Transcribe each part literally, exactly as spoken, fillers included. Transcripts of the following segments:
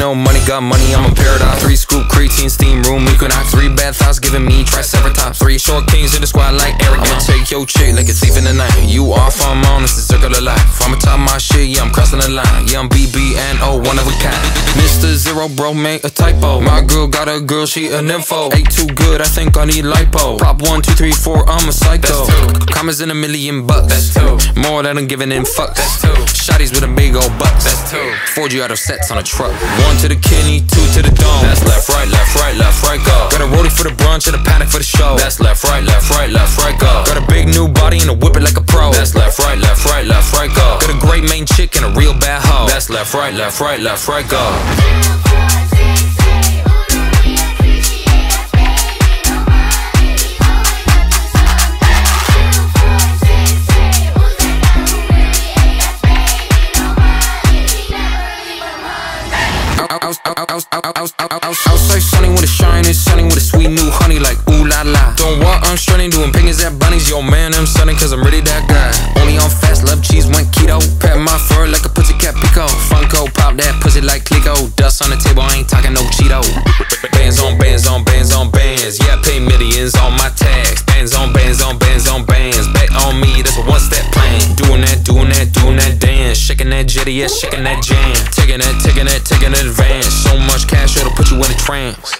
know money got money, I'm a paradise. Three scoop creatine, steam room, equinox. Three bad thoughts giving me triceratops. Three short kings in the squad like Eric. I'ma take your chick like a thief in the night. You off, I'm on, it's the circle of life. I'ma top my shit, yeah, I'm crossing the line. Yeah, I'm B B and O, one of a kind. Mister Zero, bro, made a typo. My girl got a girl, she a nympho. Ain't too good, I think I need lipo. Prop one, two, three, four, I'm a psycho. Commas in a million bucks. That's two. More than I'm giving in fucks. That's two. Shotties with a big old bucks. That's two. Four G auto sets on a truck. One to the kidney, two to the dome. That's left, right, left, right, left, right, go. Got a rollie for the brunch and a panic for the show. That's left, right, left, right, left, right, go. Got a big new body and a whip it like a pro. That's left, right, left, right, left, right, go. Got a great main chick and a real bad hoe. That's left, right, left, right, left, right, go. Outside sunny with a shiny, sunny with a sweet new honey like ooh la la. Don't want I'm strutting, doing pingers at bunnies. Yo man, I'm sunning cause I'm really that guy. Only on fast, love cheese, went keto. Pat my fur like a pussycat pico. Funko, pop that pussy like Clico. Dust on the table, I ain't talking no Cheeto. Bands on bands on bands on bands. Yeah, I pay millions on my tax. Bands on bands on bands on bands. Bet on me, that's a one step plan. Doing that, doing that, doing that dance. Shaking that jetty, yeah, shaking that jam. Taking that, taking that, taking that advance. So much cash, it'll put you in a trance.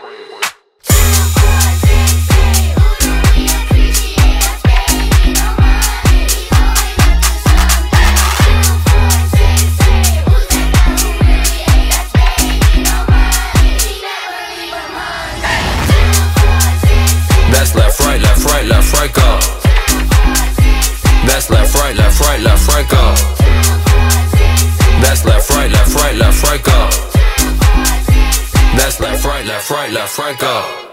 That's left, right, left, right, left, right, go. That's left, right, left, right, left, right, go. That's left, right, left, right, left, right, go. That's left, right, left, right, left, right, go.